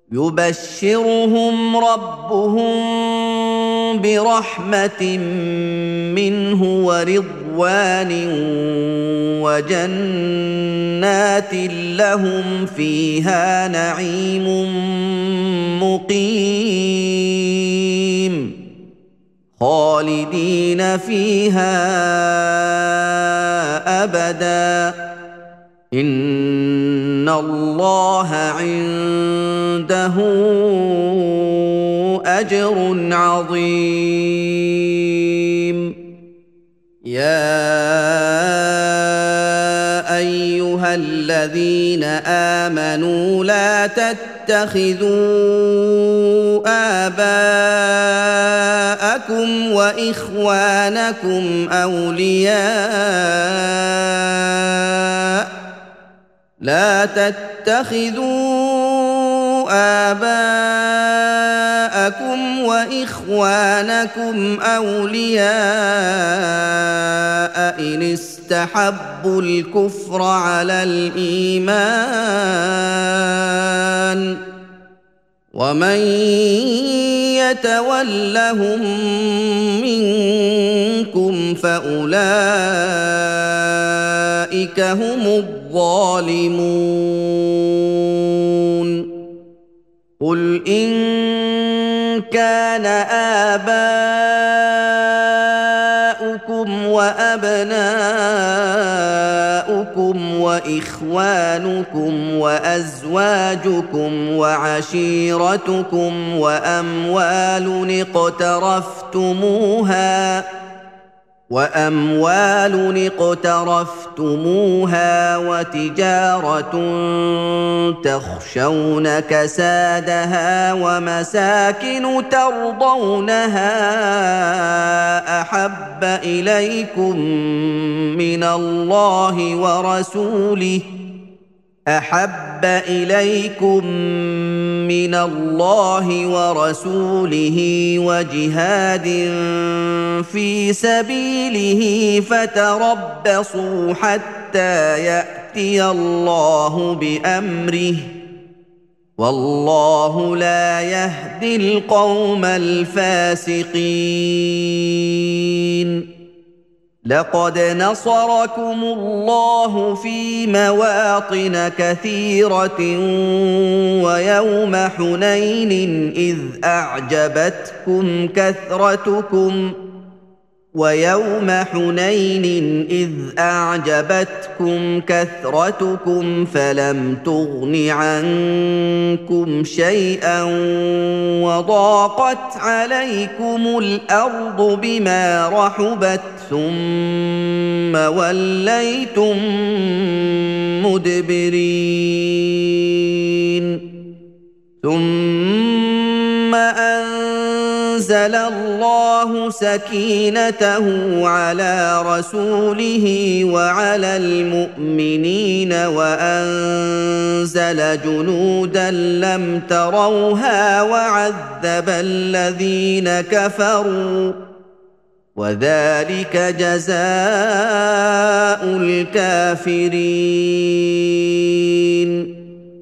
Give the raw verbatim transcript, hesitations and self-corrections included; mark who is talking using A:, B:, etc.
A: يبشرهم ربهم برحمة منه ورضوان وجنات لهم فيها نعيم مقيم خالدين فيها أبدا إن الله عنده أجر عظيم يا أيها الذين آمنوا لا تتخذوا آباءكم وإخوانكم أولياء لا تتخذوا آباءكم وإخوانكم أولياء إن استحبوا الكفر على الإيمان ومن يتولهم منكم فأولئك هم الظالمون قل إن كان آباؤكم وأبناؤكم وإخوانكم وأزواجكم وعشيرتكم وأموال اقترفتموها وأموال اقترفتموها وتجارة تخشون كسادها ومساكن ترضونها أحب إليكم من الله ورسوله أحب إليكم من الله ورسوله وجهاد في سبيله فتربصوا حتى يأتي الله بأمره والله لا يهدي القوم الفاسقين لقد نصركم الله في مواطن كثيرة ويوم حنين إذ أعجبتكم كثرتكم ويوم حنين إذ أعجبتكم كثرتكم فلم تغن عنكم شيئا وضاقت عليكم الأرض بما رحبت ثم وليتم مدبرين ثم أنزل الله سكينته على رسوله وعلى المؤمنين وأنزل جنودا لم تروها وعذب الذين كفروا وذلك جزاء الكافرين